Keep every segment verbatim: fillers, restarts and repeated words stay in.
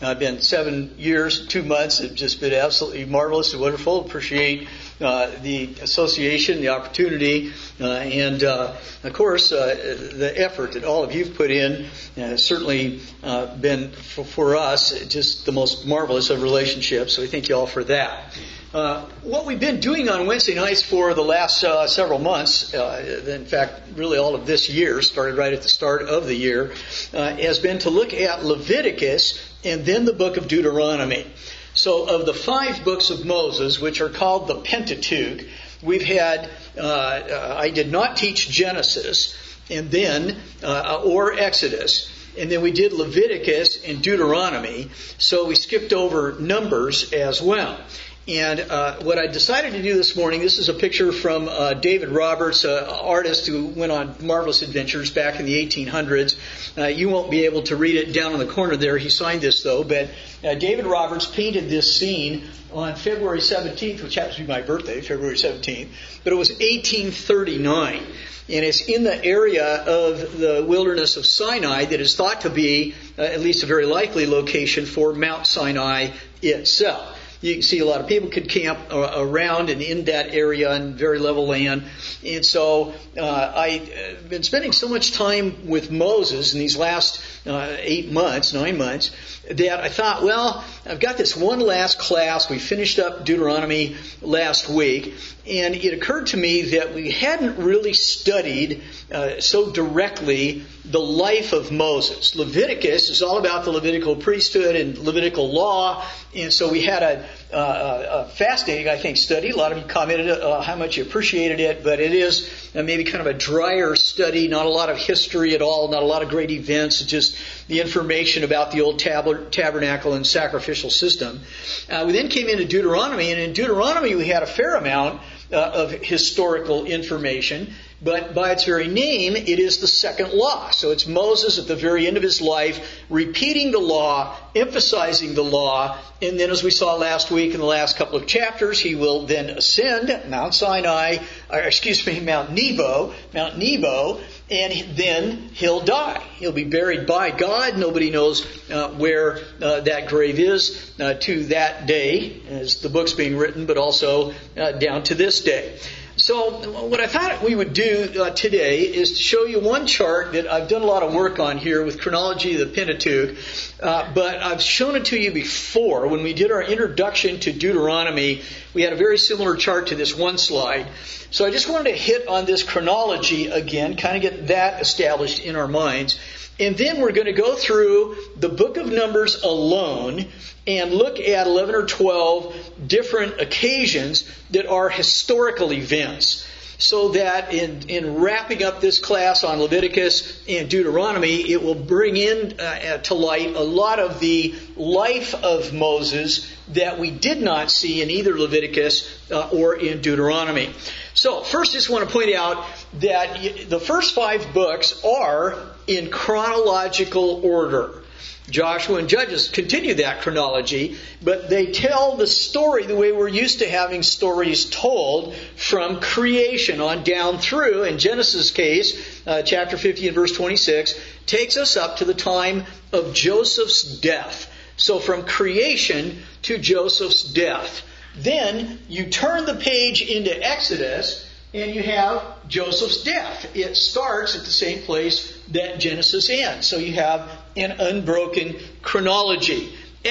Uh, been seven years, two months. It's just been absolutely marvelous and wonderful. Appreciate uh, the association, the opportunity, uh, and uh, of course uh, the effort that all of you've put in has certainly uh, been for, for us just the most marvelous of relationships. So we thank you all for that. Uh, what we've been doing on Wednesday nights for the last uh, several months, uh, in fact, really all of this year, started right at the start of the year, uh, has been to look at Leviticus and then the book of Deuteronomy. So of the five books of Moses, which are called the Pentateuch, we've had, uh, uh, I did not teach Genesis, and then, uh, or Exodus. And then we did Leviticus and Deuteronomy, so we skipped over Numbers as well. And uh, what I decided to do this morning, this is a picture from uh, David Roberts, an artist who went on marvelous adventures back in the eighteen hundreds. Uh, you won't be able to read it down in the corner there. He signed this, though. But uh, David Roberts painted this scene on February seventeenth, which happens to be my birthday, February seventeenth. But it was eighteen thirty-nine. And it's in the area of the wilderness of Sinai that is thought to be uh, at least a very likely location for Mount Sinai itself. You can see a lot of people could camp uh, around and in that area in very level land. And so uh, I've been spending so much time with Moses in these last uh, eight months, nine months, that I thought, well, I've got this one last class. We finished up Deuteronomy last week. And it occurred to me that we hadn't really studied uh, so directly the life of Moses. Leviticus is all about the Levitical priesthood and Levitical law. And so we had a, uh, a fascinating, I think, study. A lot of you commented uh, how much you appreciated it. But it is uh, maybe kind of a drier study, not a lot of history at all, not a lot of great events, just the information about the old tab- tabernacle and sacrificial system. Uh, we then came into Deuteronomy, and in Deuteronomy we had a fair amount Uh, of historical information, but by its very name, it is the second law. So it's Moses at the very end of his life, repeating the law, emphasizing the law, and then as we saw last week in the last couple of chapters, he will then ascend Mount Sinai, or excuse me, Mount Nebo, Mount Nebo, and then he'll die. He'll be buried by God. Nobody knows uh, where uh, that grave is uh, to that day, as the book's being written, but also uh, down to this day. So what I thought we would do uh, today is to show you one chart that I've done a lot of work on here with chronology of the Pentateuch, uh, but I've shown it to you before. When we did our introduction to Deuteronomy, we had a very similar chart to this one slide. So I just wanted to hit on this chronology again, kind of get that established in our minds. And then we're going to go through the book of Numbers alone and look at eleven or twelve different occasions that are historical events. So that in, in wrapping up this class on Leviticus and Deuteronomy, it will bring in uh, to light a lot of the life of Moses that we did not see in either Leviticus uh, or in Deuteronomy. So first I just want to point out that the first five books are in chronological order. Joshua and Judges continue that chronology, but they tell the story the way we're used to having stories told from creation on down through. In Genesis' case, uh, chapter fifty and verse twenty-six, takes us up to the time of Joseph's death. So from creation to Joseph's death. Then you turn the page into Exodus and you have Joseph's death. It starts at the same place that Genesis ends. So you have an unbroken chronology.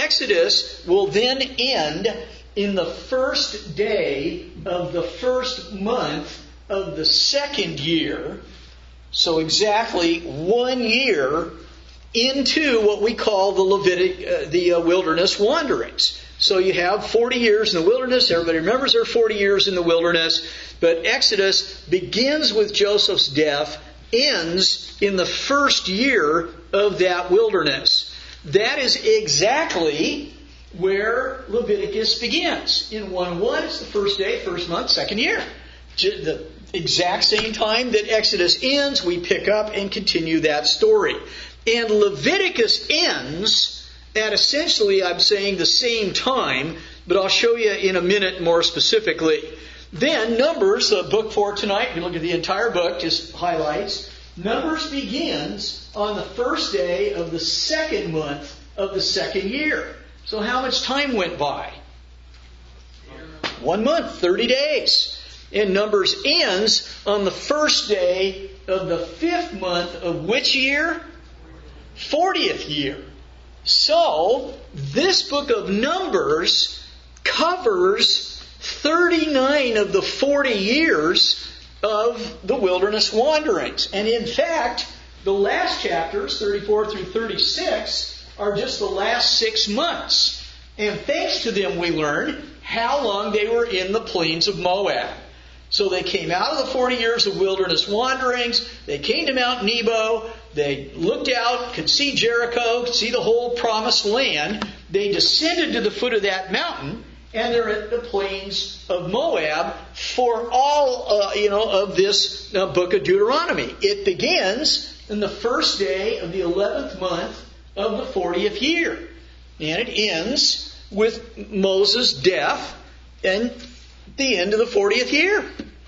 Exodus will then end in the first day of the first month of the second year. So exactly one year into what we call the Levitic, uh, the uh, wilderness wanderings. So you have forty years in the wilderness. Everybody remembers there are forty years in the wilderness. But Exodus begins with Joseph's death, ends in the first year of that wilderness. That is exactly where Leviticus begins. In one one, it's the first day, first month, second year. The exact same time that Exodus ends, we pick up and continue that story. And Leviticus ends at essentially, I'm saying, the same time, but I'll show you in a minute more specifically. Then Numbers, the book for tonight, if you look at the entire book, just highlights. Numbers begins on the first day of the second month of the second year. So how much time went by? One month, thirty days. And Numbers ends on the first day of the fifth month of which year? fortieth year. So, this book of Numbers covers thirty-nine of the forty years of the wilderness wanderings. And in fact, the last chapters, thirty-four through thirty-six, are just the last six months. And thanks to them, we learn how long they were in the plains of Moab. So they came out of the forty years of wilderness wanderings. They came to Mount Nebo. They looked out, could see Jericho, could see the whole promised land. They descended to the foot of that mountain, and they're at the plains of Moab for all, uh, you know, of this uh, book of Deuteronomy. It begins in the first day of the eleventh month of the fortieth year, and it ends with Moses' death and the end of the fortieth year.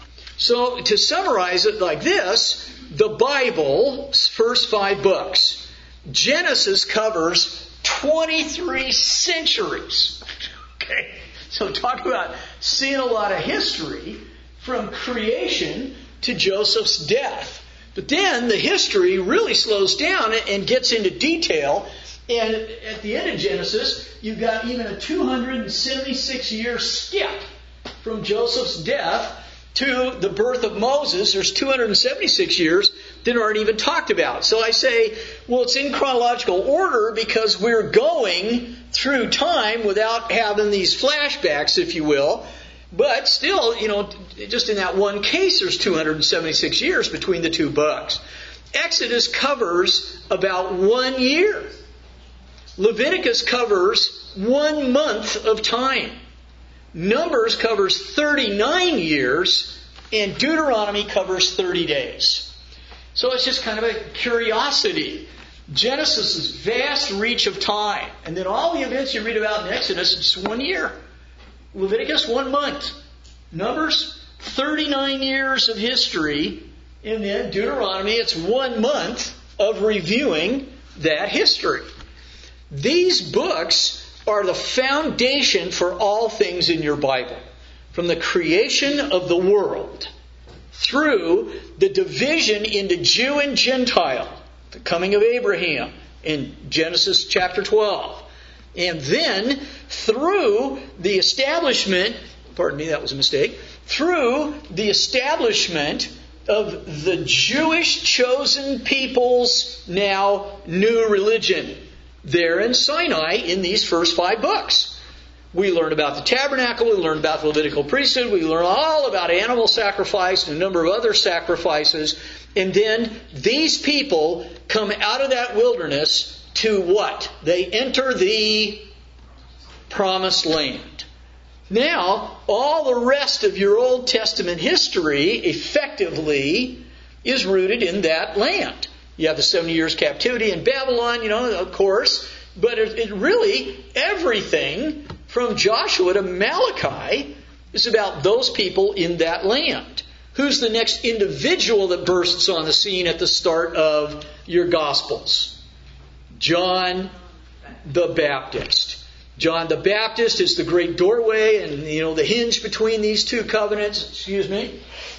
So to summarize it like this, the Bible's first five books, Genesis covers twenty-three centuries. Okay, so talk about seeing a lot of history from creation to Joseph's death. But then the history really slows down and gets into detail. And at the end of Genesis, you've got even a two hundred seventy-six year skip from Joseph's death to the birth of Moses. There's two hundred seventy-six years that aren't even talked about. So I say, well, it's in chronological order because we're going through time without having these flashbacks, if you will. But still, you know, just in that one case, there's two hundred seventy-six years between the two books. Exodus covers about one year. Leviticus covers one month of time. Numbers covers thirty-nine years, and Deuteronomy covers thirty days. So it's just kind of a curiosity. Genesis' vast reach of time. And then all the events you read about in Exodus, it's one year. Leviticus, one month. Numbers, thirty-nine years of history. And then Deuteronomy, it's one month of reviewing that history. These books are the foundation for all things in your Bible. From the creation of the world through the division into Jew and Gentile, the coming of Abraham in Genesis chapter twelve, and then through the establishment, pardon me, that was a mistake, through the establishment of the Jewish chosen people's now new religion there in Sinai in these first five books. We learn about the tabernacle, we learn about the Levitical priesthood, we learn all about animal sacrifice and a number of other sacrifices. And then these people come out of that wilderness to what? They enter the promised land. Now, all the rest of your Old Testament history effectively is rooted in that land. You have the seventy years captivity in Babylon, you know, of course. But it, it really, everything from Joshua to Malachi is about those people in that land. Who's the next individual that bursts on the scene at the start of your Gospels? John the Baptist. John the Baptist is the great doorway and, you know, the hinge between these two covenants. Excuse me.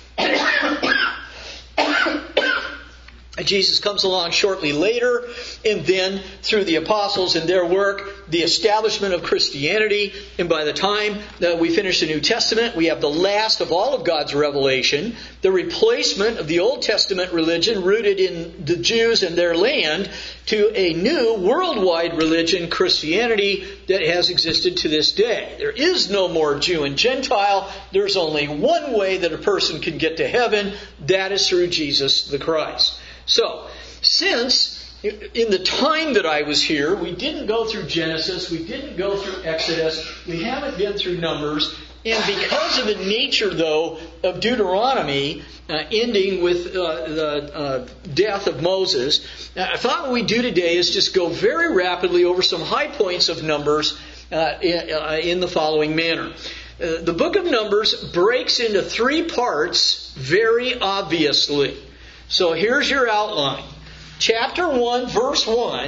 Jesus comes along shortly later, and then through the apostles and their work, the establishment of Christianity. And by the time that we finish the New Testament, we have the last of all of God's revelation, the replacement of the Old Testament religion rooted in the Jews and their land to a new worldwide religion, Christianity, that has existed to this day. There is no more Jew and Gentile. There's only one way that a person can get to heaven. That is through Jesus the Christ. So, since in the time that I was here, we didn't go through Genesis, we didn't go through Exodus, we haven't been through Numbers, and because of the nature, though, of Deuteronomy, uh, ending with uh, the uh, death of Moses, I thought what we'd do today is just go very rapidly over some high points of Numbers uh, in, uh, in the following manner. Uh, the book of Numbers breaks into three parts very obviously. So here's your outline. Chapter one, verse one,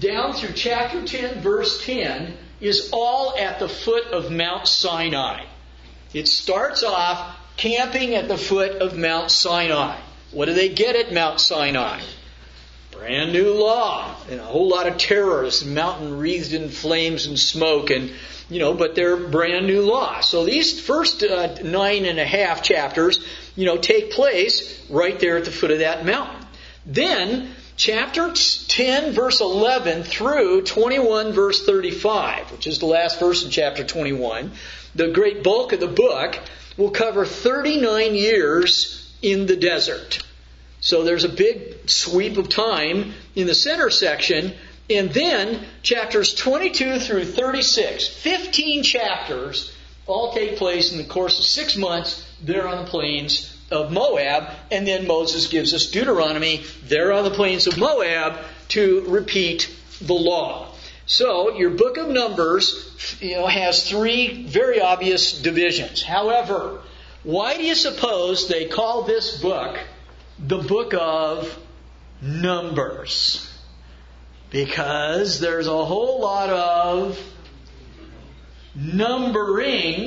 down through chapter ten, verse ten, is all at the foot of Mount Sinai. It starts off camping at the foot of Mount Sinai. What do they get at Mount Sinai? Brand new law and a whole lot of terrors, mountain wreathed in flames and smoke, and you know, but they're brand new law. So these first uh, nine and a half chapters, you know, take place right there at the foot of that mountain. Then chapter ten, verse eleven through twenty-one, verse thirty-five, which is the last verse in chapter twenty-one, the great bulk of the book will cover thirty-nine years in the desert. So there's a big sweep of time in the center section. And then chapters twenty-two through thirty-six, fifteen chapters, all take place in the course of six months there on the plains of Moab. And then Moses gives us Deuteronomy there on the plains of Moab to repeat the law. So your book of Numbers, you know, has three very obvious divisions. However, why do you suppose they call this book the book of Numbers? Because there's a whole lot of numbering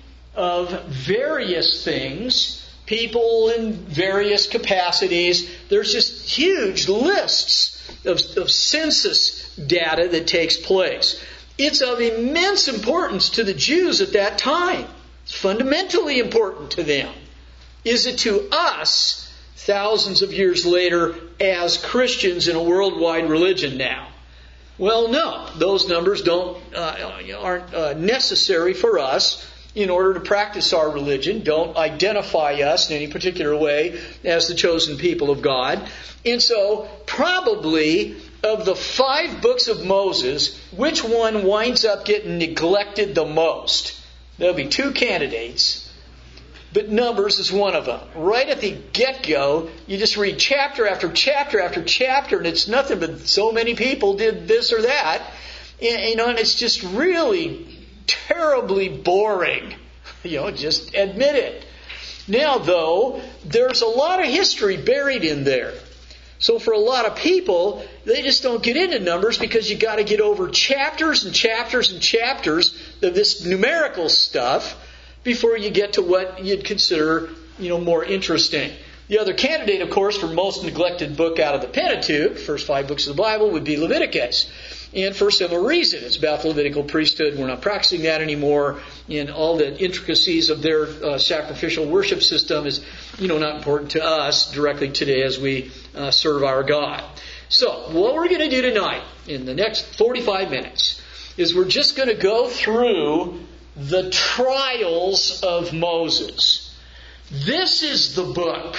of various things, people in various capacities. There's just huge lists of, of census data that takes place. It's of immense importance to the Jews at that time. It's fundamentally important to them. Is it to us thousands of years later as Christians in a worldwide religion now? Well, no. Those numbers don't uh, aren't uh, necessary for us in order to practice our religion. Don't identify us in any particular way as the chosen people of God. And so, probably of the five books of Moses, which one winds up getting neglected the most? There'll be two candidates. But Numbers is one of them. Right at the get-go, you just read chapter after chapter after chapter, and it's nothing but so many people did this or that. And, you know, and it's just really terribly boring. You know, just admit it. Now, though, there's a lot of history buried in there. So for a lot of people, they just don't get into Numbers because you got to get over chapters and chapters and chapters of this numerical stuff before you get to what you'd consider, you know, more interesting. The other candidate, of course, for most neglected book out of the Pentateuch, first five books of the Bible, would be Leviticus. And for a similar reason. It's about the Levitical priesthood. We're not practicing that anymore. And all the intricacies of their uh, sacrificial worship system is, you know, not important to us directly today as we uh, serve our God. So, what we're going to do tonight, in the next forty-five minutes, is we're just going to go through the trials of Moses. This is the book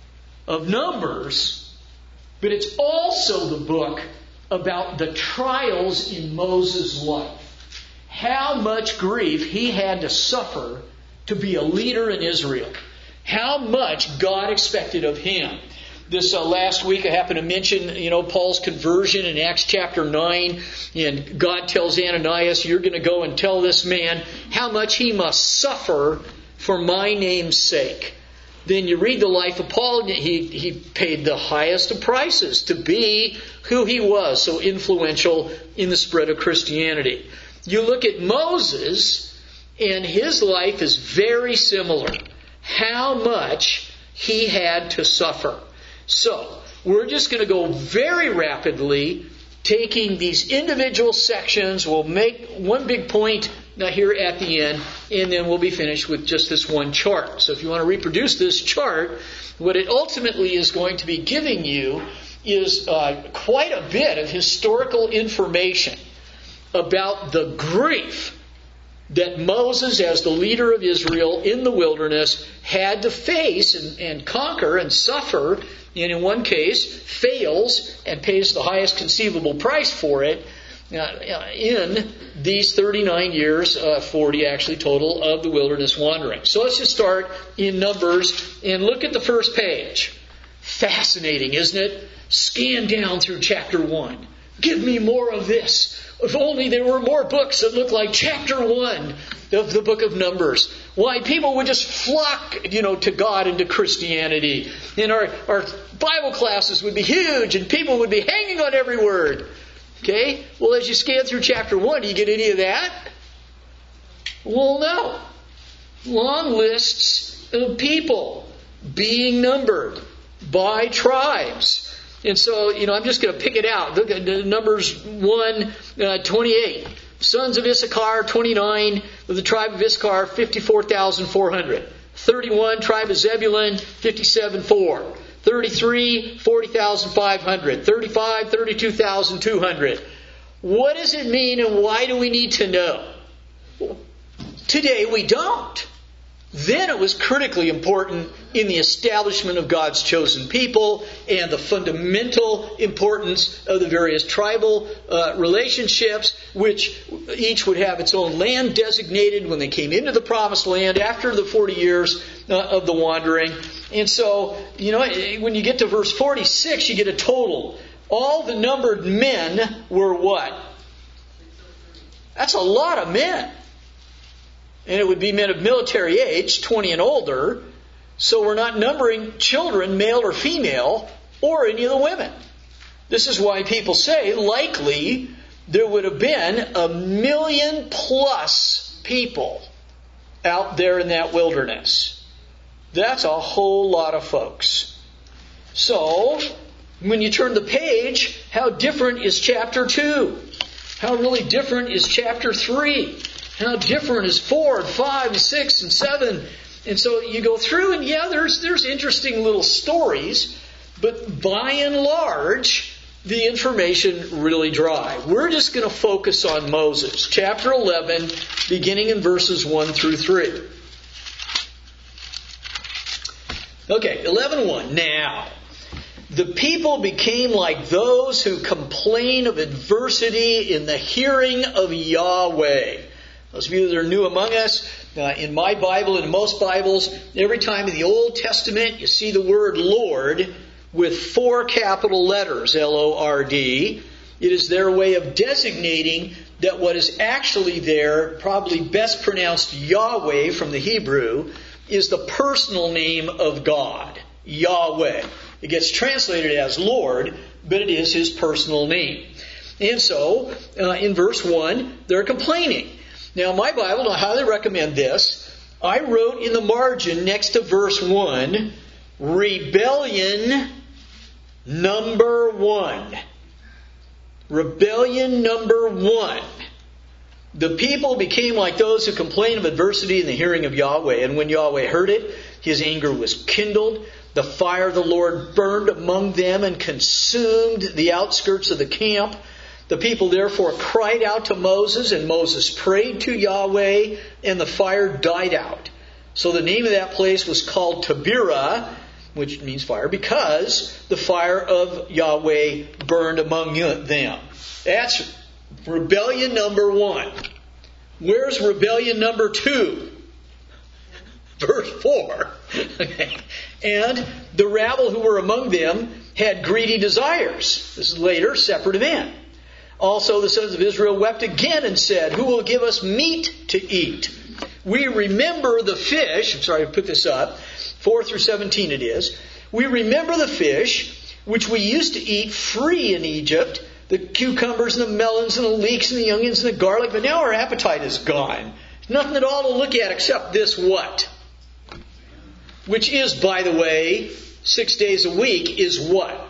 of Numbers, but it's also the book about the trials in Moses' life. How much grief he had to suffer to be a leader in Israel. How much God expected of him. This uh, last week I happened to mention, you know, Paul's conversion in Acts chapter nine. And God tells Ananias, you're going to go and tell this man how much he must suffer for my name's sake. Then you read the life of Paul, and he, he paid the highest of prices to be who he was, so influential in the spread of Christianity. You look at Moses, and his life is very similar. How much he had to suffer. So, we're just going to go very rapidly, taking these individual sections. We'll make one big point here at the end, and then we'll be finished with just this one chart. So if you want to reproduce this chart, what it ultimately is going to be giving you is uh, quite a bit of historical information about the grief that Moses, as the leader of Israel in the wilderness, had to face and, and conquer and suffer, and in one case fails and pays the highest conceivable price for it uh, in these thirty-nine years, uh, forty actually total, of the wilderness wandering. So let's just start in Numbers and look at the first page. Fascinating, isn't it? Scan down through chapter one. Give me more of this. If only there were more books that looked like chapter one of the book of Numbers. Why, people would just flock, you know, to God and to Christianity. And our, our Bible classes would be huge and people would be hanging on every word. Okay? Well, as you scan through chapter one, do you get any of that? Well, no. Long lists of people being numbered by tribes. And so, you know, I'm just going to pick it out. Look at Numbers one, uh, twenty-eight. Sons of Issachar, twenty-nine. Of the tribe of Issachar, fifty-four thousand four hundred. thirty-one, tribe of Zebulun, fifty-seven thousand four hundred. thirty-three, forty thousand five hundred. thirty-five, thirty-two thousand two hundred. What does it mean and why do we need to know? Today we don't. Then it was critically important in the establishment of God's chosen people and the fundamental importance of the various tribal uh, relationships, which each would have its own land designated when they came into the promised land after the forty years uh, of the wandering. And so, you know, when you get to verse forty-six, you get a total. All the numbered men were what? That's a lot of men. And it would be men of military age, twenty and older. So we're not numbering children, male or female, or any of the women. This is why people say, likely, there would have been a million plus people out there in that wilderness. That's a whole lot of folks. So, when you turn the page, how different is chapter two? How really different is chapter three? How different is four and five and six and seven? And so you go through and yeah, there's there's interesting little stories, but by and large, the information really dry. We're just going to focus on Moses. Chapter eleven, beginning in verses one through three. Okay, eleven one. Now, the people became like those who complain of adversity in the hearing of Yahweh. Those of you that are new among us, uh, in my Bible and in most Bibles, every time in the Old Testament you see the word Lord with four capital letters, L O R D, it is their way of designating that what is actually there, probably best pronounced Yahweh from the Hebrew, is the personal name of God, Yahweh. It gets translated as Lord, but it is His personal name. And so, uh, in verse one, they're complaining. Now, my Bible, I highly recommend this. I wrote in the margin next to verse one, rebellion number one. Rebellion number one. The people became like those who complain of adversity in the hearing of Yahweh. And when Yahweh heard it, His anger was kindled. The fire of the Lord burned among them and consumed the outskirts of the camp. The people therefore cried out to Moses, and Moses prayed to Yahweh, and the fire died out. So the name of that place was called Taberah, which means fire, because the fire of Yahweh burned among them. That's rebellion number one. Where's rebellion number two? Verse four. Okay. And the rabble who were among them had greedy desires. This is later, separate event. Also, the sons of Israel wept again and said, who will give us meat to eat? We remember the fish. I'm sorry to put this up. four through seventeen it is. We remember the fish, which we used to eat free in Egypt, the cucumbers and the melons and the leeks and the onions and the garlic. But now our appetite is gone. Nothing at all to look at except this what? Which is, by the way, six days a week is what?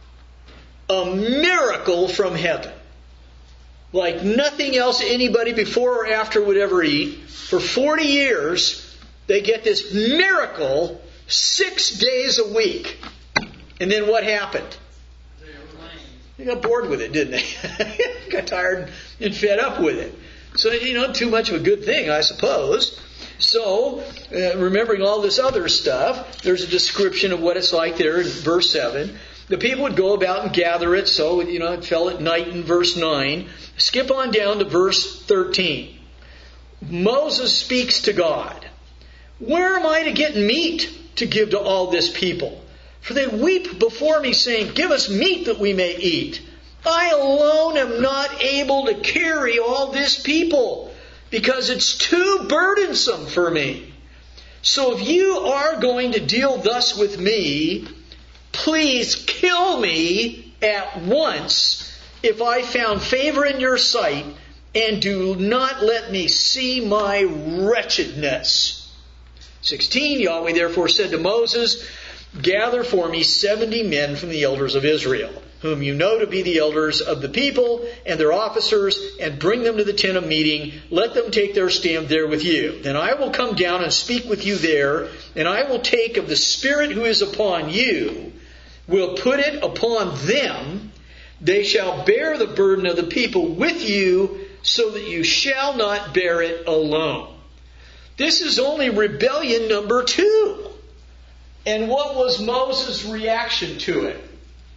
A miracle from heaven. Like nothing else anybody before or after would ever eat. For forty years, they get this miracle six days a week. And then what happened? They got bored with it, didn't they? Got tired and fed up with it. So, you know, too much of a good thing, I suppose. So, uh, remembering all this other stuff, there's a description of what it's like there in verse seven. The people would go about and gather it, so, you know, it fell at night in verse nine. Skip on down to verse thirteen. Moses speaks to God. Where am I to get meat to give to all this people? For they weep before me, saying, give us meat that we may eat. I alone am not able to carry all this people, because it's too burdensome for me. So if you are going to deal thus with me, please kill me at once, if I found favor in your sight, and do not let me see my wretchedness. sixteen, Yahweh therefore said to Moses, gather for me seventy men from the elders of Israel, whom you know to be the elders of the people and their officers, and bring them to the tent of meeting. Let them take their stand there with you. Then I will come down and speak with you there, and I will take of the Spirit who is upon you, will put it upon them. They shall bear the burden of the people with you, so that you shall not bear it alone. This is only rebellion number two. And what was Moses' reaction to it?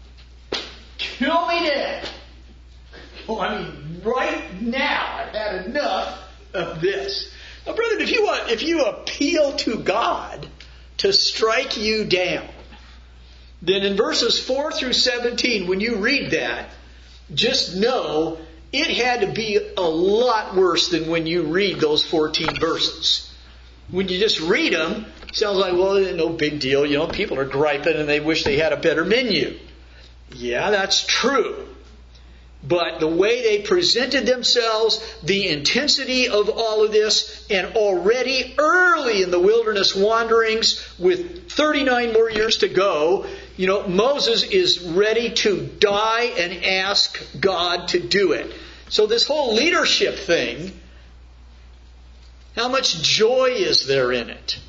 Kill me dead. Well, I mean, right now, I've had enough of this. Now, brethren, if you want, if you appeal to God to strike you down, then in verses four through seventeen, when you read that, just know it had to be a lot worse than when you read those fourteen verses. When you just read them, it sounds like, well, no big deal. You know, people are griping and they wish they had a better menu. Yeah, that's true. But the way they presented themselves, the intensity of all of this, and already early in the wilderness wanderings, with thirty-nine more years to go, you know, Moses is ready to die and ask God to do it. So this whole leadership thing, how much joy is there in it?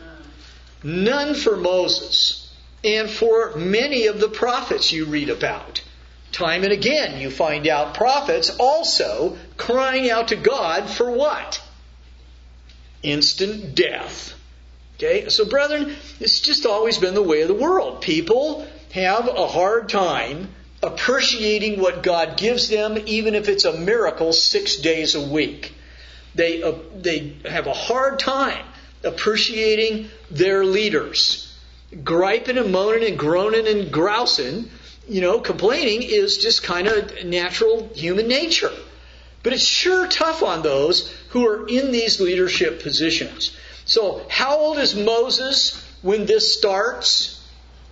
None for Moses, and for many of the prophets you read about. Time and again, you find out prophets also crying out to God for what? Instant death. Okay, so brethren, it's just always been the way of the world. People have a hard time appreciating what God gives them, even if it's a miracle six days a week. They uh, they have a hard time appreciating their leaders. Griping and moaning and groaning and grousing, you know, complaining is just kind of natural human nature. But it's sure tough on those who are in these leadership positions. So, how old is Moses when this starts?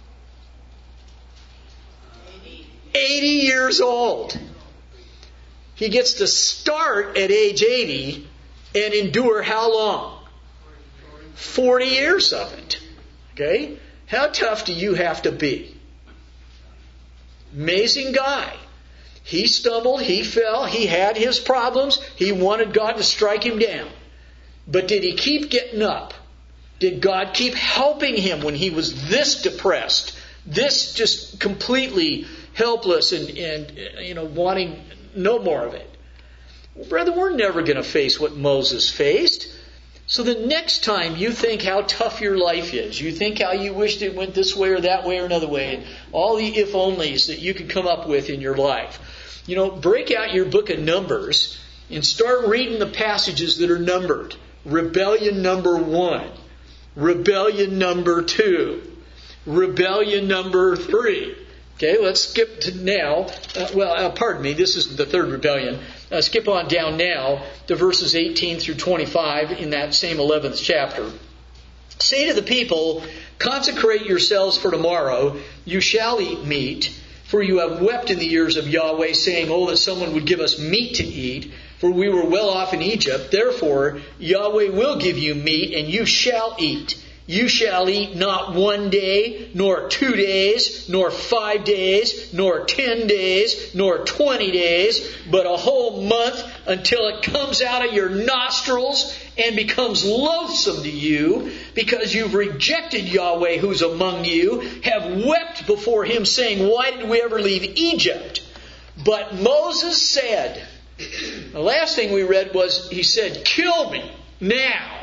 eighty years old. He gets to start at age eighty and endure how long? forty years of it. Okay? How tough do you have to be? Amazing guy. He stumbled, he fell, he had his problems, he wanted God to strike him down. But did he keep getting up? Did God keep helping him when he was this depressed, this just completely helpless and, and you know, wanting no more of it? Well, brother, we're never going to face what Moses faced. So the next time you think how tough your life is, you think how you wished it went this way or that way or another way, and all the if-onlys that you could come up with in your life, you know, break out your book of Numbers and start reading the passages that are numbered. Rebellion number one. Rebellion number two. Rebellion number three. Okay, let's skip to now. Uh, well, uh, pardon me, this is the third rebellion. Uh, skip on down now to verses eighteen through twenty-five in that same eleventh chapter. Say to the people, consecrate yourselves for tomorrow. You shall eat meat. For you have wept in the ears of Yahweh, saying, oh, that someone would give us meat to eat. For we were well off in Egypt. Therefore, Yahweh will give you meat, and you shall eat. You shall eat not one day, nor two days, nor five days, nor ten days, nor twenty days, but a whole month, until it comes out of your nostrils and becomes loathsome to you, because you've rejected Yahweh who's among you, have wept before Him, saying, why did we ever leave Egypt? But Moses said, the last thing we read was, he said, kill me now.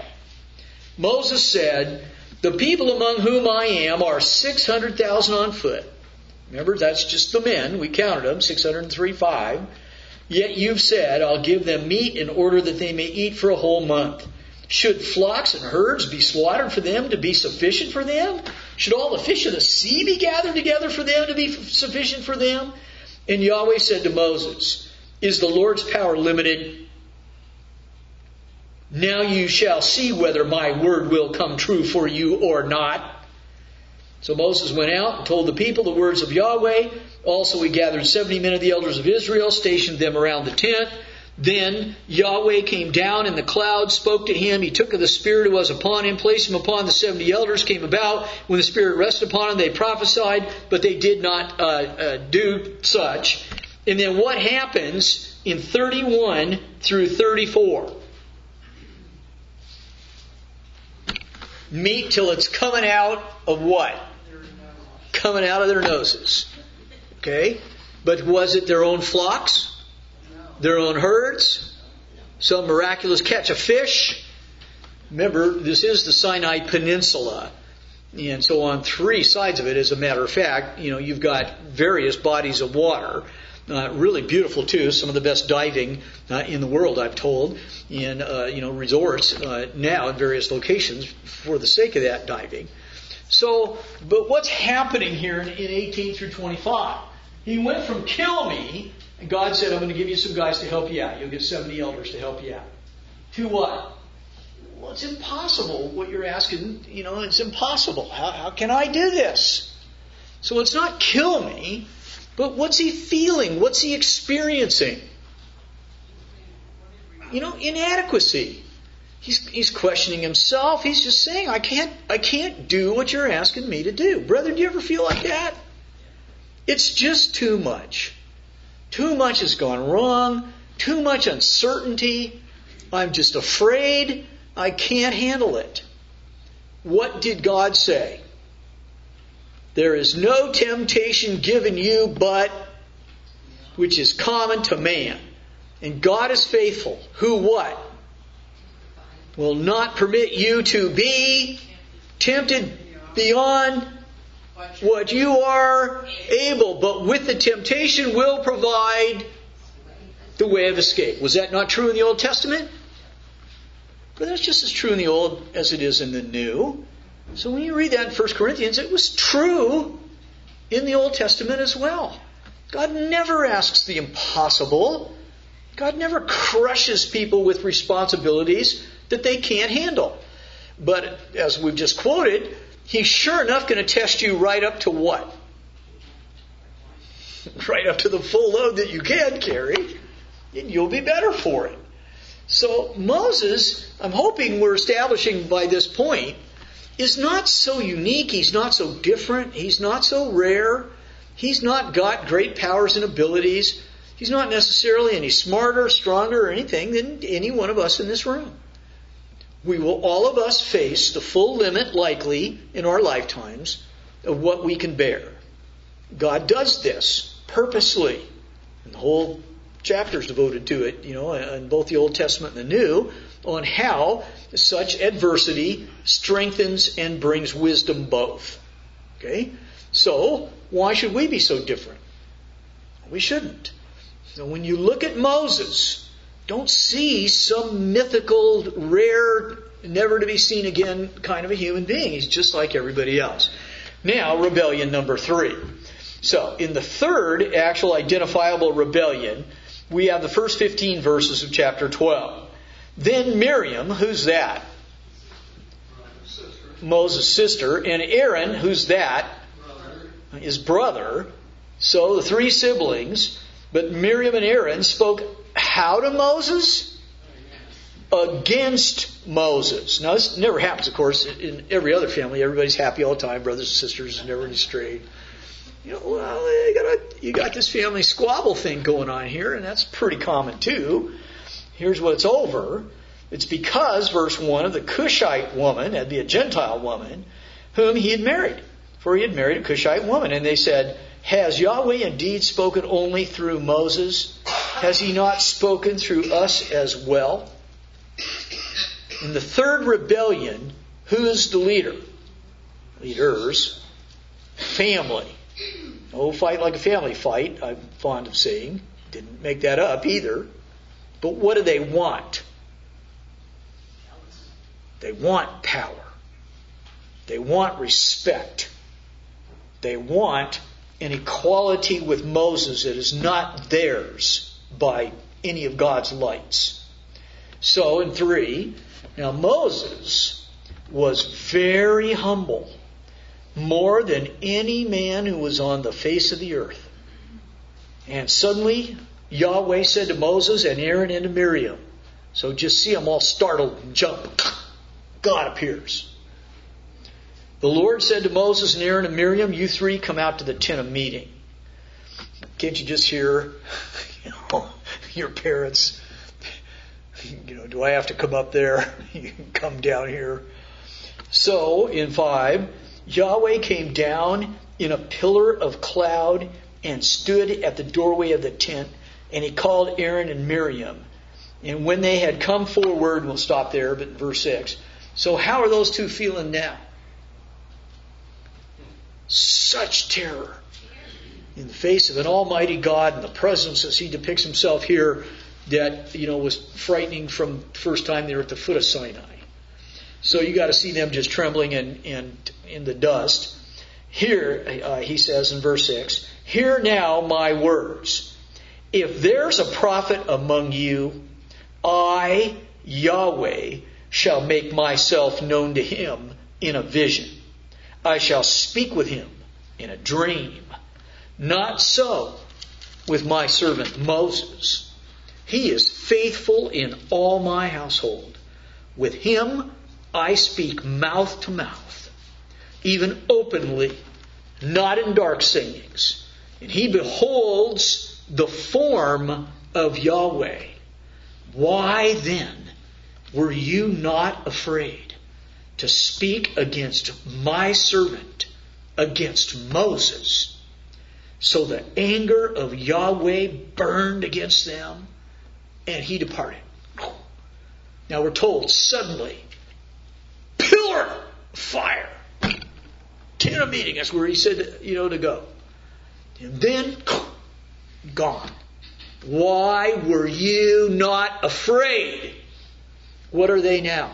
Moses said, the people among whom I am are six hundred thousand on foot. Remember, that's just the men. We counted them, six hundred three thousand five. Yet you've said, I'll give them meat in order that they may eat for a whole month. Should flocks and herds be slaughtered for them to be sufficient for them? Should all the fish of the sea be gathered together for them to be sufficient for them? And Yahweh said to Moses, is the Lord's power limited? Now you shall see whether my word will come true for you or not. So Moses went out and told the people the words of Yahweh. Also he gathered seventy men of the elders of Israel, stationed them around the tent. Then Yahweh came down in the cloud, spoke to him. He took of the Spirit who was upon him, placed him upon the seventy elders, came about. When the Spirit rested upon him, they prophesied, but they did not uh, uh, do such. And then what happens in thirty-one through thirty-four? Meat till it's coming out of what? Coming out of their noses. Okay? But was it their own flocks? Their own herds? Some miraculous catch of fish? Remember, this is the Sinai Peninsula. And so on three sides of it, as a matter of fact, you know, you've got various bodies of water. Uh, really beautiful too. Some of the best diving uh, in the world, I've told, in uh, you know resorts uh, now in various locations for the sake of that diving. So, but what's happening here in, in eighteen through twenty-five? He went from kill me, and God said, I'm going to give you some guys to help you out. You'll get seventy elders to help you out. To what? Well, it's impossible what you're asking. You know, it's impossible. How, how can I do this? So it's not kill me. But what's he feeling? What's he experiencing? You know, inadequacy. He's he's questioning himself. He's just saying, I can't I can't do what you're asking me to do. Brother, do you ever feel like that? It's just too much. Too much has gone wrong. Too much uncertainty. I'm just afraid. I can't handle it. What did God say? There is no temptation given you but which is common to man. And God is faithful. Who what? Will not permit you to be tempted beyond what you are able. But with the temptation will provide the way of escape. Was that not true in the Old Testament? But that's just as true in the Old as it is in the New. So when you read that in First Corinthians, it was true in the Old Testament as well. God never asks the impossible. God never crushes people with responsibilities that they can't handle. But as we've just quoted, He's sure enough going to test you right up to what? Right up to the full load that you can carry. And you'll be better for it. So Moses, I'm hoping we're establishing by this point, is not so unique. He's not so different. He's not so rare. He's not got great powers and abilities. He's not necessarily any smarter, stronger, or anything than any one of us in this room. We will, all of us, face the full limit, likely, in our lifetimes, of what we can bear. God does this purposely. And the whole chapter is devoted to it, you know, in both the Old Testament and the New, on how such adversity strengthens and brings wisdom both. Okay? So, why should we be so different? We shouldn't. So when you look at Moses, don't see some mythical, rare, never to be seen again kind of a human being. He's just like everybody else. Now, rebellion number three. So, in the third actual identifiable rebellion, we have the first fifteen verses of chapter twelve. Then Miriam, who's that? Moses' sister. And Aaron, who's that? Brother. His brother. So the three siblings. But Miriam and Aaron spoke how to Moses? Against Moses. Now this never happens, of course, in every other family. Everybody's happy all the time. Brothers and sisters, never any strayed. You know, well, you got, a, you got this family squabble thing going on here, and that's pretty common too. Here's what it's over. It's because, verse one, of the Cushite woman, that'd be a Gentile woman, whom he had married. For he had married a Cushite woman. And they said, has Yahweh indeed spoken only through Moses? Has he not spoken through us as well? In the third rebellion, who's the leader? Leaders. Family. No fight like a family fight, I'm fond of saying. Didn't make that up either. But what do they want? They want power. They want respect. They want an equality with Moses that is not theirs by any of God's lights. So in three, now Moses was very humble, more than any man who was on the face of the earth. And suddenly Yahweh said to Moses and Aaron and to Miriam. So just see them all startled and jump. God appears. The Lord said to Moses and Aaron and Miriam, you three come out to the tent of meeting. Can't you just hear, you know, your parents, you know, do I have to come up there? You can come down here. So, in five, Yahweh came down in a pillar of cloud and stood at the doorway of the tent, and he called Aaron and Miriam. And when they had come forward, we'll stop there, but in verse six. So how are those two feeling now? Such terror in the face of an almighty God and the presence as he depicts himself here that, you know, was frightening from the first time they were at the foot of Sinai. So you got to see them just trembling and, and in the dust. Here, uh, he says in verse six, hear now my words. If there's a prophet among you, I, Yahweh, shall make myself known to him in a vision. I shall speak with him in a dream. Not so with my servant Moses. He is faithful in all my household. With him I speak mouth to mouth, even openly, not in dark sayings. And he beholds the form of Yahweh. Why then were you not afraid to speak against my servant, against Moses? So the anger of Yahweh burned against them, and he departed. Now we're told suddenly, pillar of fire, tent of meeting. That's where he said, you know, to go. And then gone. Why were you not afraid? What are they now?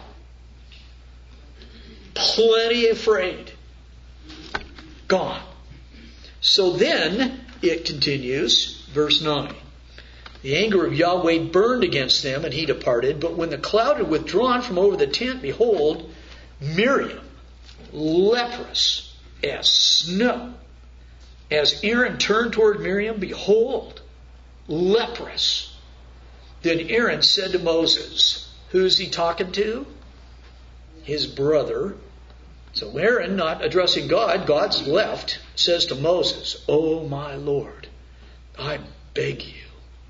Plenty afraid. Gone. So then, it continues, verse nine. The anger of Yahweh burned against them, and he departed. But when the cloud had withdrawn from over the tent, behold, Miriam, leprous as snow. As Aaron turned toward Miriam, behold, leprous. Then Aaron said to Moses, who's he talking to? His brother. So Aaron, not addressing God, God's left, says to Moses, O my Lord, I beg you,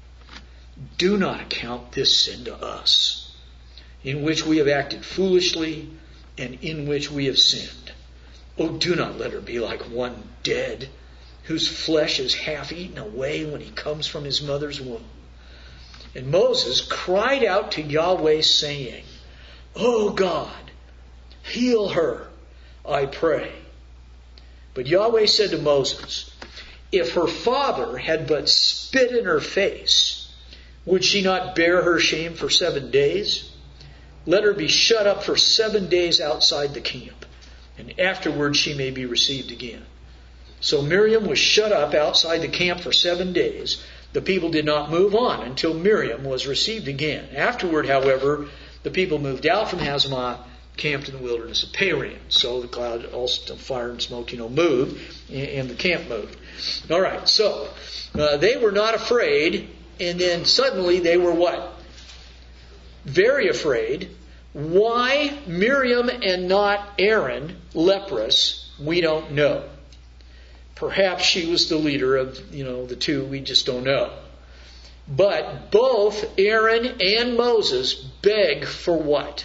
do not account this sin to us, in which we have acted foolishly and in which we have sinned. Oh, do not let her be like one dead, whose flesh is half eaten away when he comes from his mother's womb. And Moses cried out to Yahweh, saying, O God, heal her, I pray. But Yahweh said to Moses, if her father had but spit in her face, would she not bear her shame for seven days? Let her be shut up for seven days outside the camp, and afterward she may be received again. So Miriam was shut up outside the camp for seven days. The people did not move on until Miriam was received again. Afterward, however, the people moved out from Hazamah, camped in the wilderness of Paran. So the cloud, also fire and smoke, you know, moved, and the camp moved. All right, so uh, they were not afraid, and then suddenly they were what? Very afraid. Why Miriam and not Aaron, leprous, we don't know. Perhaps she was the leader of, you know, the two, we just don't know. But both Aaron and Moses beg for what?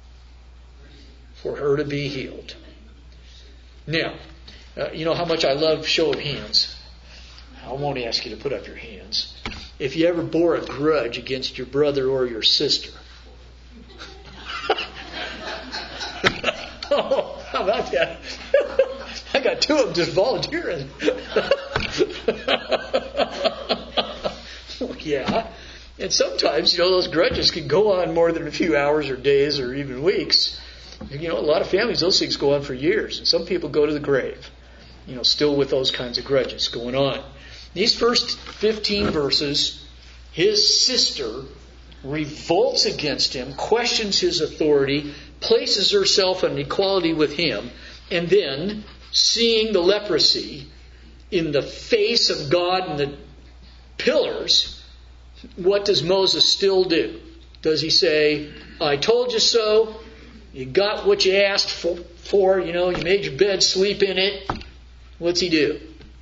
For her to be healed. Now, uh, you know how much I love show of hands. I won't ask you to put up your hands. If you ever bore a grudge against your brother or your sister. Oh, how about that? I got two of them just volunteering. Yeah. And sometimes, you know, those grudges can go on more than a few hours or days or even weeks. You know, a lot of families, those things go on for years. And some people go to the grave, you know, still with those kinds of grudges going on. These first fifteen verses, his sister revolts against him, questions his authority, places herself on equality with him, and then, seeing the leprosy in the face of God and the pillars, what does Moses still do? Does he say, I told you so, you got what you asked for, for, you know, you made your bed, sleep in it? What's he do?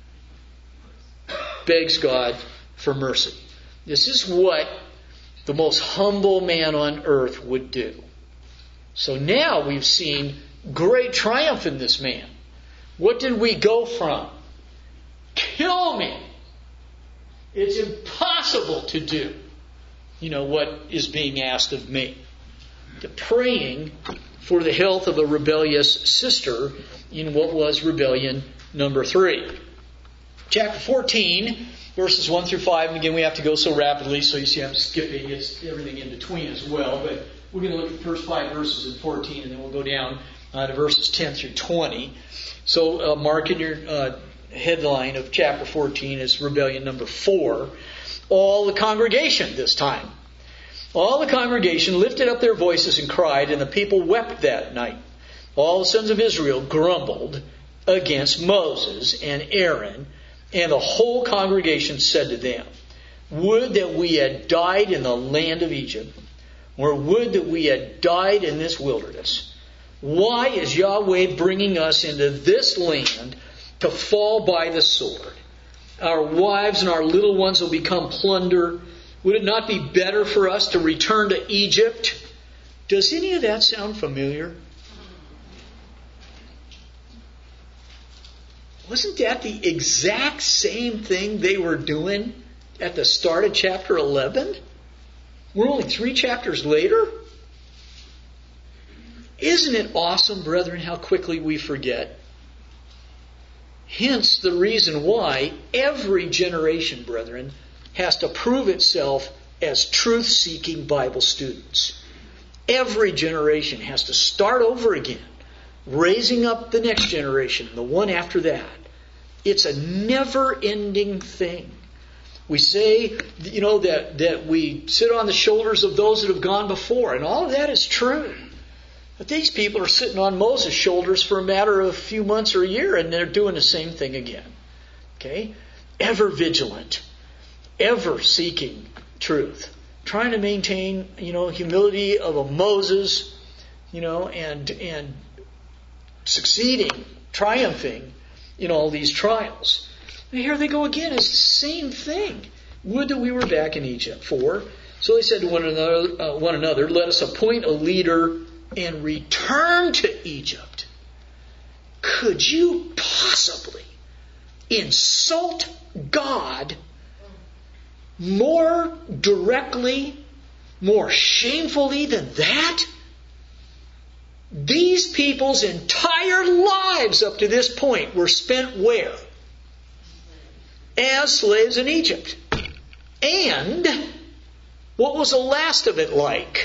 Begs God for mercy. This is what the most humble man on earth would do. So now we've seen great triumph in this man. What did we go from? Kill me. It's impossible to do, you know, what is being asked of me. To praying for the health of a rebellious sister in what was rebellion number three. Chapter fourteen, verses one through five. And again, we have to go so rapidly, so you see I'm skipping it's everything in between as well. But we're going to look at the first five verses in fourteen, and then we'll go down uh, to verses ten through twenty. So uh, mark in your uh, headline of chapter fourteen is rebellion number four. All the congregation this time. All the congregation lifted up their voices and cried, and the people wept that night. All the sons of Israel grumbled against Moses and Aaron, and the whole congregation said to them, would that we had died in the land of Egypt, or would that we had died in this wilderness. Why is Yahweh bringing us into this land to fall by the sword? Our wives and our little ones will become plunder. Would it not be better for us to return to Egypt? Does any of that sound familiar? Wasn't that the exact same thing they were doing at the start of chapter eleven? We're only three chapters later. Isn't it awesome, brethren, how quickly we forget? Hence the reason why every generation, brethren, has to prove itself as truth-seeking Bible students. Every generation has to start over again, raising up the next generation, the one after that. It's a never-ending thing. We say, you know, that, that we sit on the shoulders of those that have gone before, and all of that is true. But these people are sitting on Moses' shoulders for a matter of a few months or a year, and they're doing the same thing again. Okay? Ever vigilant. Ever seeking truth. Trying to maintain, you know, humility of a Moses, you know, and and succeeding, triumphing in all these trials. And here they go again. It's the same thing. Would that we were back in Egypt. Four. So they said to one another, uh, one another, let us appoint a leader and return to Egypt. Could you possibly insult God more directly, more shamefully than that? These people's entire lives up to this point were spent where? As slaves in Egypt. And what was the last of it like?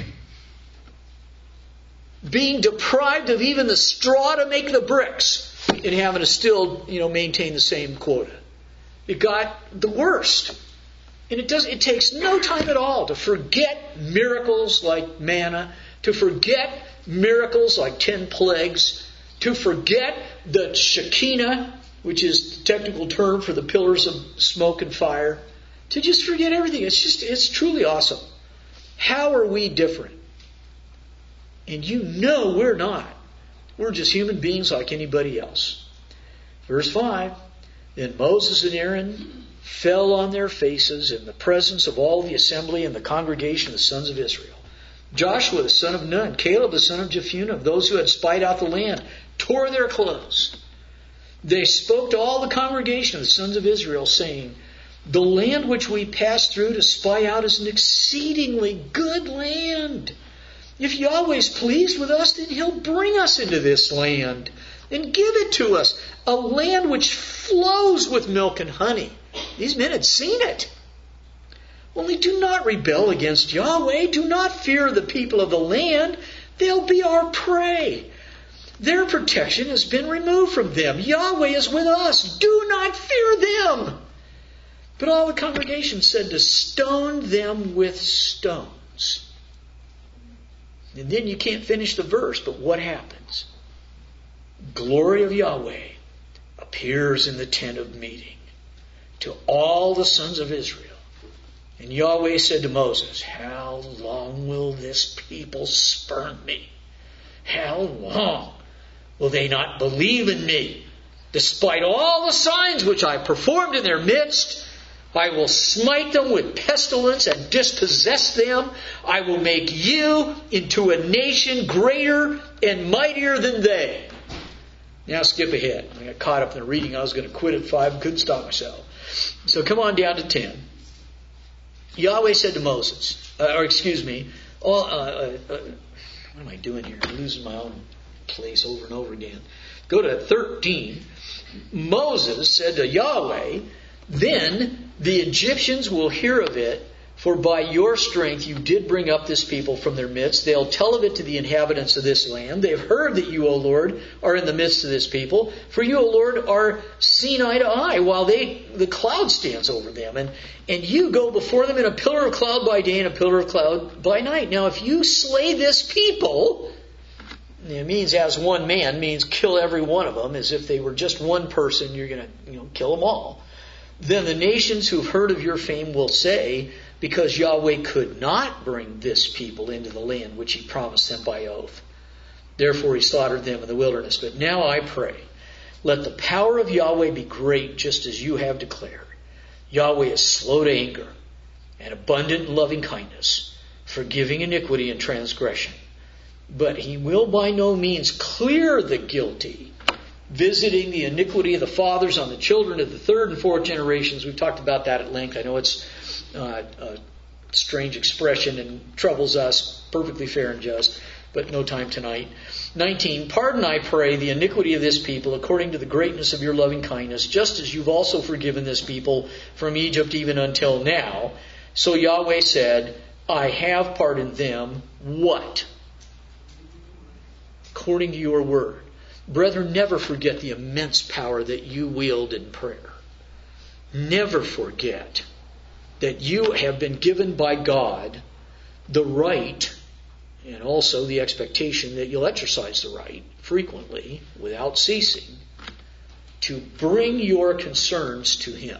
Being deprived of even the straw to make the bricks and having to still, you know, maintain the same quota. It got the worst. And it does. It takes no time at all to forget miracles like manna, to forget miracles like ten plagues, to forget the Shekinah, which is the technical term for the pillars of smoke and fire, to just forget everything. It's just, it's truly awesome. How are we different? And you know we're not. We're just human beings like anybody else. Verse five, then Moses and Aaron fell on their faces in the presence of all the assembly and the congregation of the sons of Israel. Joshua the son of Nun, Caleb the son of Jephunneh, of those who had spied out the land, tore their clothes. They spoke to all the congregation of the sons of Israel, saying, the land which we passed through to spy out is an exceedingly good land. If Yahweh is pleased with us, then He'll bring us into this land and give it to us, a land which flows with milk and honey. These men had seen it. Only do not rebel against Yahweh. Do not fear the people of the land. They'll be our prey. Their protection has been removed from them. Yahweh is with us. Do not fear them. But all the congregation said to stone them with stones. And then you can't finish the verse, but what happens? Glory of Yahweh appears in the tent of meeting to all the sons of Israel. And Yahweh said to Moses, how long will this people spurn me? How long will they not believe in me? Despite all the signs which I performed in their midst, I will smite them with pestilence and dispossess them. I will make you into a nation greater and mightier than they. Now skip ahead. I got caught up in the reading. I was going to quit at five and couldn't stop myself. So come on down to ten. Yahweh said to Moses, uh, or excuse me, all, uh, uh, uh, what am I doing here? I'm losing my own place over and over again. Go to thirteen. Moses said to Yahweh, then the Egyptians will hear of it, for by your strength you did bring up this people from their midst. They'll tell of it to the inhabitants of this land. They've heard that you, O Lord, are in the midst of this people. For you, O Lord, are seen eye to eye, while they the cloud stands over them. And, and you go before them in a pillar of cloud by day and a pillar of cloud by night. Now, if you slay this people, it means as one man, means kill every one of them, as if they were just one person, you're going to you know, kill them all. Then the nations who've heard of your fame will say, because Yahweh could not bring this people into the land which he promised them by oath. Therefore he slaughtered them in the wilderness. But now I pray, let the power of Yahweh be great, just as you have declared. Yahweh is slow to anger and abundant in loving kindness, forgiving iniquity and transgression. But he will by no means clear the guilty, visiting the iniquity of the fathers on the children of the third and fourth generations. We've talked about that at length. I know it's uh, a strange expression and troubles us. Perfectly fair and just, but no time tonight. nineteen. Pardon, I pray, the iniquity of this people according to the greatness of your loving kindness, just as you've also forgiven this people from Egypt even until now. So Yahweh said, I have pardoned them. What? According to your word. Brethren, never forget the immense power that you wield in prayer. Never forget that you have been given by God the right and also the expectation that you'll exercise the right frequently without ceasing to bring your concerns to Him.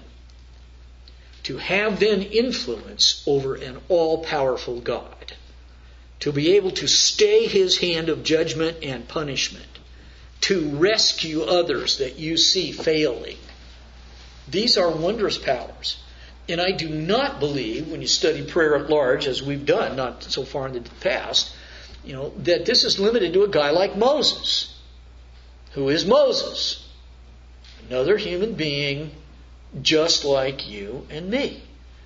To have then influence over an all-powerful God. To be able to stay His hand of judgment and punishment. To rescue others that you see failing. These are wondrous powers. And I do not believe, when you study prayer at large, as we've done, not so far in the past, you know, that this is limited to a guy like Moses. Who is Moses? Another human being just like you and me.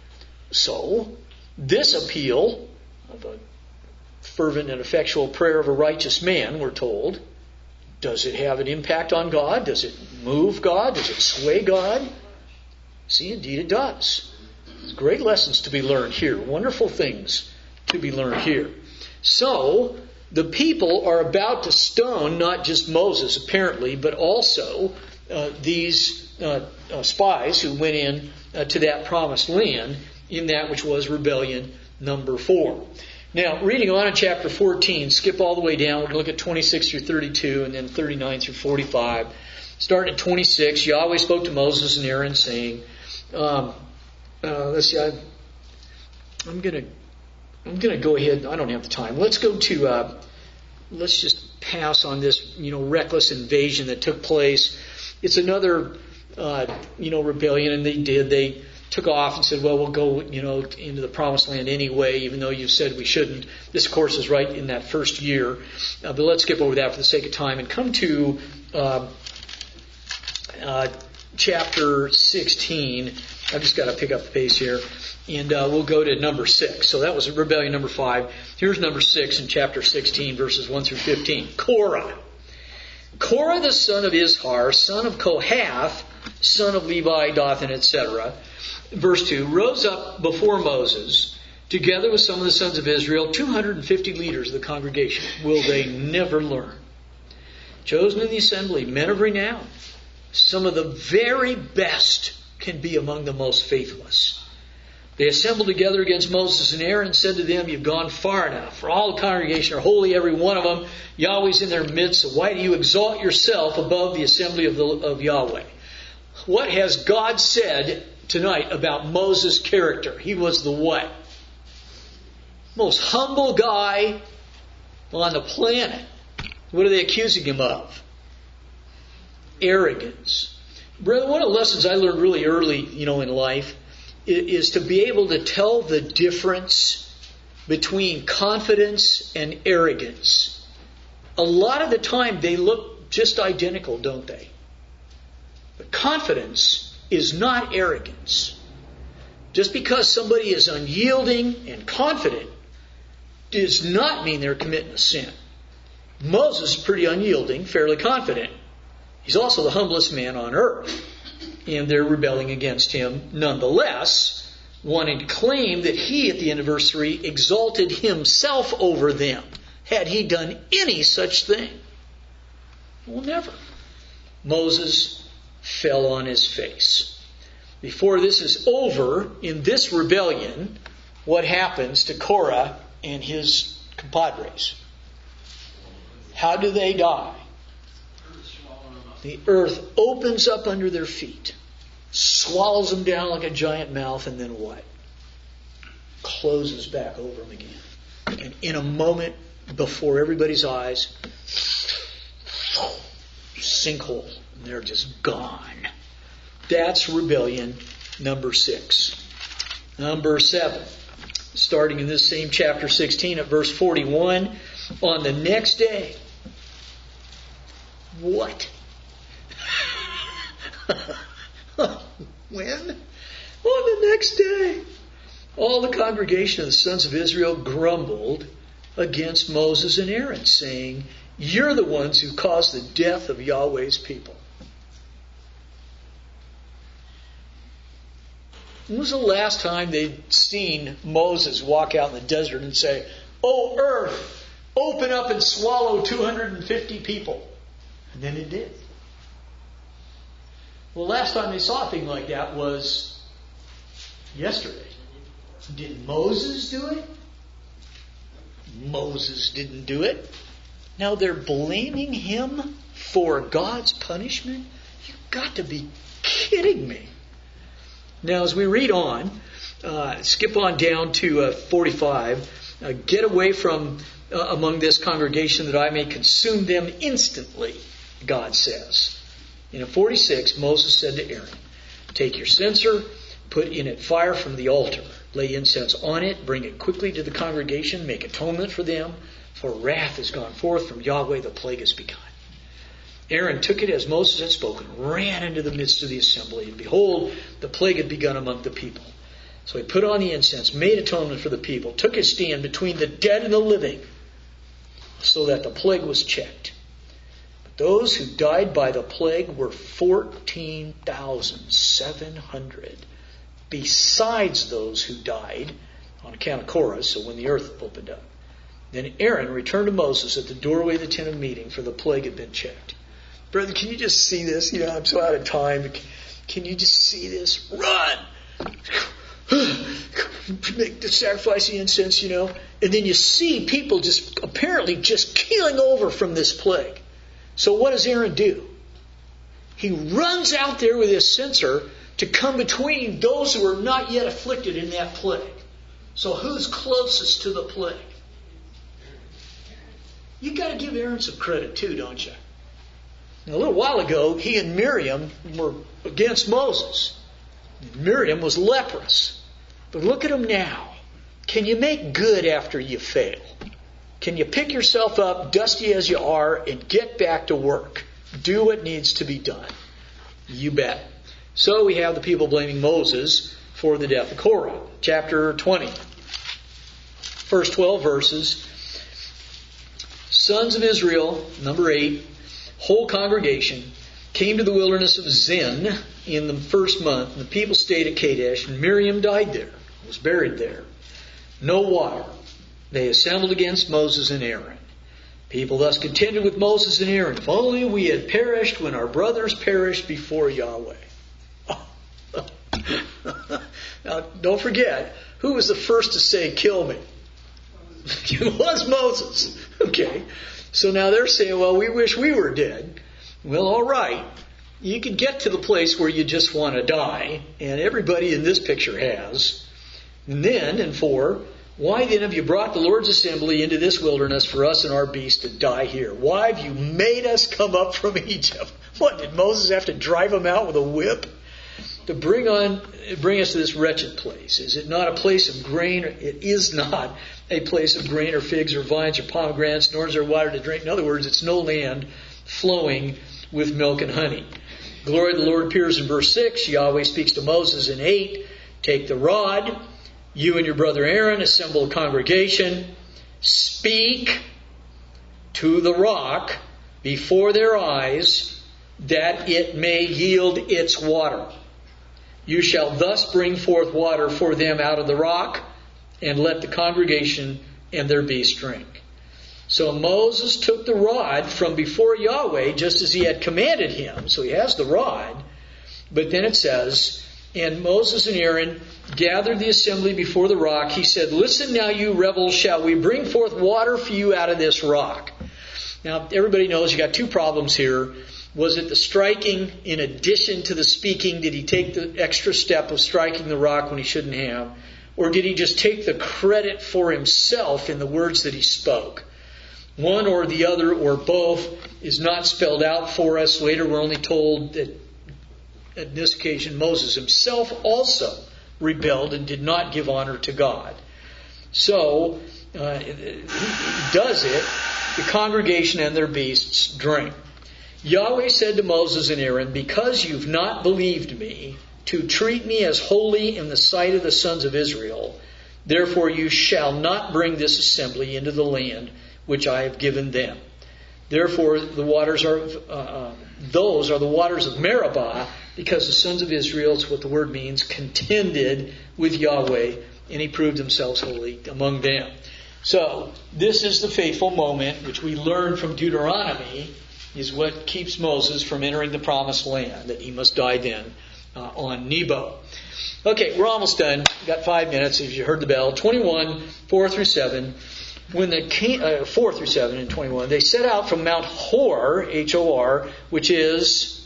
So, this appeal of a fervent and effectual prayer of a righteous man, we're told, does it have an impact on God? Does it move God? Does it sway God? See, indeed it does. There's great lessons to be learned here. Wonderful things to be learned here. So, the people are about to stone not just Moses, apparently, but also uh, these uh, uh, spies who went in uh, to that promised land in that which was rebellion number four. Now, reading on in chapter fourteen, skip all the way down. We're going to look at twenty-six through thirty-two and then thirty-nine through forty-five. Starting at twenty-six, Yahweh spoke to Moses and Aaron saying, um, uh, let's see, I, I'm going to I'm going to go ahead. I don't have the time. Let's go to, uh, let's just pass on this, you know, reckless invasion that took place. It's another, uh, you know, rebellion, and they did. They took off and said, well, we'll go, you know, into the promised land anyway, even though you said we shouldn't. This, of course, is right in that first year. Uh, but let's skip over that for the sake of time and come to uh, uh, chapter sixteen. I've just got to pick up the pace here. And uh, we'll go to number six. So that was rebellion number five. Here's number six in chapter sixteen, verses one through fifteen. Korah. Korah, the son of Izhar, son of Kohath, son of Levi, Dathan, et cetera. Verse two, rose up before Moses, together with some of the sons of Israel, two hundred fifty leaders of the congregation. Will they never learn? Chosen in the assembly, men of renown. Some of the very best can be among the most faithless. They assembled together against Moses and Aaron and said to them, you've gone far enough. For all the congregation are holy, every one of them. Yahweh's in their midst. So why do you exalt yourself above the assembly of, the, of Yahweh? What has God said tonight about Moses' character. He was the what? Most humble guy on the planet. What are they accusing him of? Arrogance. Brother, one of the lessons I learned really early, you know, in life is to be able to tell the difference between confidence and arrogance. A lot of the time they look just identical, don't they? But confidence is not arrogance. Just because somebody is unyielding and confident does not mean they're committing a sin. Moses is pretty unyielding, fairly confident. He's also the humblest man on earth. And they're rebelling against him nonetheless, wanting to claim that he, at the end of verse three, exalted himself over them. Had he done any such thing? Well, never. Moses fell on his face. Before this is over, in this rebellion, what happens to Korah and his compadres? How do they die? The earth opens up under their feet, swallows them down like a giant mouth, and then what? Closes back over them again. And in a moment, before everybody's eyes, sinkhole, and they're just gone. That's rebellion number six. Number seven, starting in this same chapter sixteen at verse forty-one, on the next day, what? When? On the next day, all the congregation of the sons of Israel grumbled against Moses and Aaron, saying, "You're the ones who caused the death of Yahweh's people." When was the last time they'd seen Moses walk out in the desert and say, "Oh, earth, open up and swallow two hundred fifty people"? And then it did. Well, last time they saw a thing like that was yesterday. Did Moses do it? Moses didn't do it. Now they're blaming him for God's punishment? You've got to be kidding me. Now as we read on, uh, skip on down to uh, forty-five, uh, get away from uh, among this congregation that I may consume them instantly, God says. And in forty-six, Moses said to Aaron, "Take your censer, put in it fire from the altar, lay incense on it, bring it quickly to the congregation, make atonement for them, for wrath has gone forth from Yahweh, the plague has begun." Aaron took it as Moses had spoken, ran into the midst of the assembly, and behold, the plague had begun among the people. So he put on the incense, made atonement for the people, took his stand between the dead and the living, so that the plague was checked. Those who died by the plague were fourteen thousand seven hundred, besides those who died on account of Korah, so when the earth opened up. Then Aaron returned to Moses at the doorway of the tent of meeting, for the plague had been checked. Brother, can you just see this? You know, I'm so out of time. Can you just see this? Run! Make the sacrifice, the incense, you know. And then you see people just apparently just keeling over from this plague. So what does Aaron do? He runs out there with his censer to come between those who are not yet afflicted in that plague. So who's closest to the plague? You've got to give Aaron some credit too, don't you? Now, a little while ago, he and Miriam were against Moses. Miriam was leprous. But look at him now. Can you make good after you fail? Can you pick yourself up, dusty as you are, and get back to work? Do what needs to be done. You bet. So we have the people blaming Moses for the death of Korah. Chapter twenty. First twelve verses. Sons of Israel, number eight, whole congregation, came to the wilderness of Zin in the first month. And the people stayed at Kadesh, and Miriam died there, was buried there. No water. They assembled against Moses and Aaron. People thus contended with Moses and Aaron, "If only we had perished when our brothers perished before Yahweh." Now, don't forget, who was the first to say, "Kill me"? It was Moses. Okay. So now they're saying, "Well, we wish we were dead." Well, all right. you can get to the place where you just want to die, and everybody in this picture has. And then, in four, why then have you brought the Lord's assembly into this wilderness for us and our beasts to die here? Why have you made us come up from Egypt? What, did Moses have to drive them out with a whip? To bring on, bring us to this wretched place. Is it not a place of grain? It is not a place of grain or figs or vines or pomegranates, nor is there water to drink. In other words, it's no land flowing with milk and honey. Glory of the Lord appears in verse six. Yahweh speaks to Moses in eight. Take the rod. You and your brother Aaron assemble a congregation. Speak to the rock before their eyes that it may yield its water. You shall thus bring forth water for them out of the rock, and let the congregation and their beasts drink. So Moses took the rod from before Yahweh, just as he had commanded him. So he has the rod. But then it says, and Moses and Aaron gathered the assembly before the rock. He said, listen now, you rebels, shall we bring forth water for you out of this rock? Now, everybody knows you got two problems here. Was it the striking in addition to the speaking? Did he take the extra step of striking the rock when he shouldn't have? Or did he just take the credit for himself in the words that he spoke? One or the other or both is not spelled out for us. Later we're only told that at this occasion Moses himself also rebelled and did not give honor to God. So uh, he does it. The congregation and their beasts drink. Yahweh said to Moses and Aaron, because you've not believed me to treat me as holy in the sight of the sons of Israel, therefore you shall not bring this assembly into the land which I have given them. Therefore the waters are, uh, those are the waters of Meribah, because the sons of Israel, it's what the word means, contended with Yahweh, and he proved themselves holy among them. So this is the fateful moment which we learn from Deuteronomy is what keeps Moses from entering the promised land, that he must die then uh, on Nebo. Okay, we're almost done. We've got five minutes if you heard the bell. twenty-one, four through seven. When the king, uh, four through seven and twenty-one, they set out from Mount Hor, H O R, which is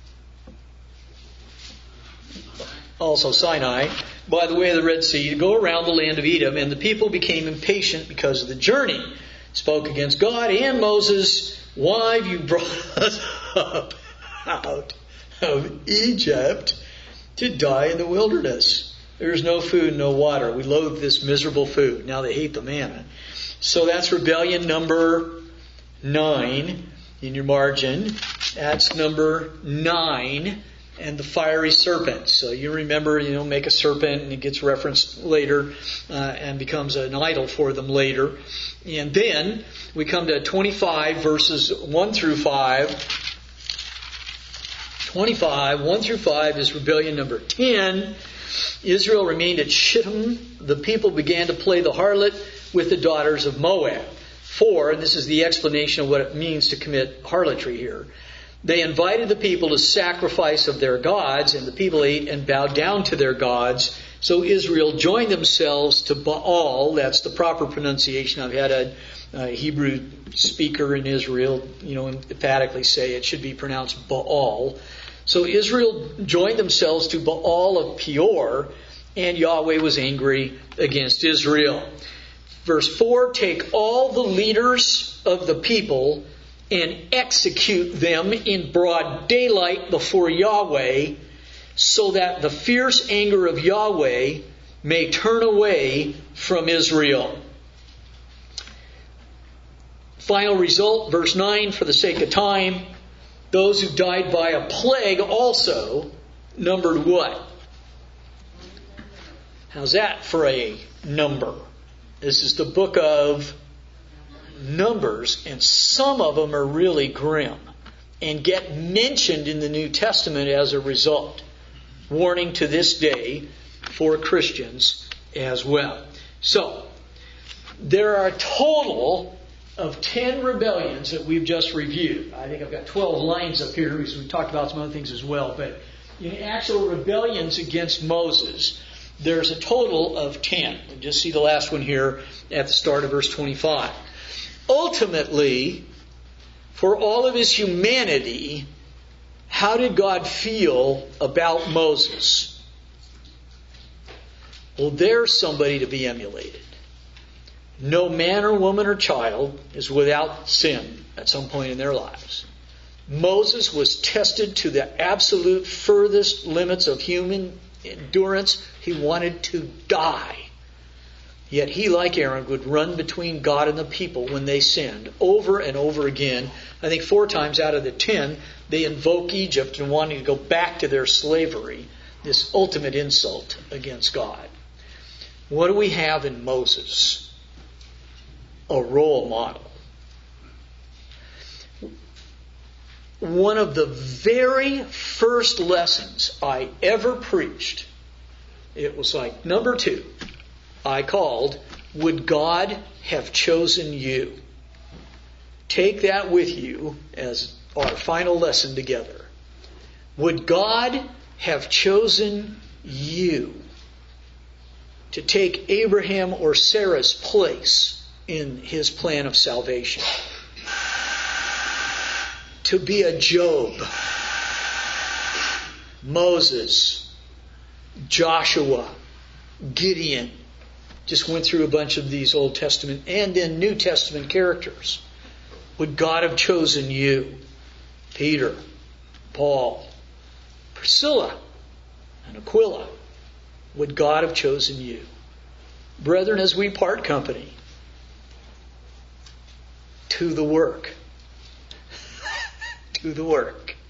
also Sinai, by the way of the Red Sea, to go around the land of Edom, and the people became impatient because of the journey. Spoke against God and Moses. Why have you brought us up out of Egypt to die in the wilderness? There's no food, no water. We loathe this miserable food. Now they hate the manna. So that's rebellion number nine in your margin. That's number nine. And the fiery serpent. So you remember, you know, make a serpent, and it gets referenced later uh, and becomes an idol for them later. And then we come to twenty-five, verses one through five. twenty-five, one through five is rebellion number ten. Israel remained at Shittim. The people began to play the harlot with the daughters of Moab. Four, and this is the explanation of what it means to commit harlotry here. They invited the people to sacrifice of their gods, and the people ate and bowed down to their gods. So Israel joined themselves to Baal. That's the proper pronunciation. I've had a, a Hebrew speaker in Israel, you know, emphatically say it should be pronounced Baal. So Israel joined themselves to Baal of Peor, and Yahweh was angry against Israel. Verse four, take all the leaders of the people and execute them in broad daylight before Yahweh, so that the fierce anger of Yahweh may turn away from Israel. Final result, verse nine, for the sake of time, those who died by a plague also numbered what? How's that for a number? This is the book of Numbers, and some of them are really grim and get mentioned in the New Testament as a result. Warning to this day for Christians as well. So, there are a total of ten rebellions that we've just reviewed. I think I've got twelve lines up here because we talked about some other things as well. But in actual rebellions against Moses, there's a total of ten. And just see the last one here at the start of verse twenty-five. Ultimately, for all of his humanity, how did God feel about Moses? Well, there's somebody to be emulated. No man or woman or child is without sin at some point in their lives. Moses was tested to the absolute furthest limits of human endurance. He wanted to die. Yet he, like Aaron, would run between God and the people when they sinned over and over again. I think four times out of the ten, they invoke Egypt and wanting to go back to their slavery, this ultimate insult against God. What do we have in Moses? A role model. One of the very first lessons I ever preached, it was like number two, I called, Would God Have Chosen You? Take that with you as our final lesson together. Would God have chosen you to take Abraham or Sarah's place in his plan of salvation? To be a Job, Moses, Joshua, Gideon. Just went through a bunch of these Old Testament and then New Testament characters. Would God have chosen you? Peter, Paul, Priscilla, and Aquila. Would God have chosen you? Brethren, as we part company, to the work. To the work.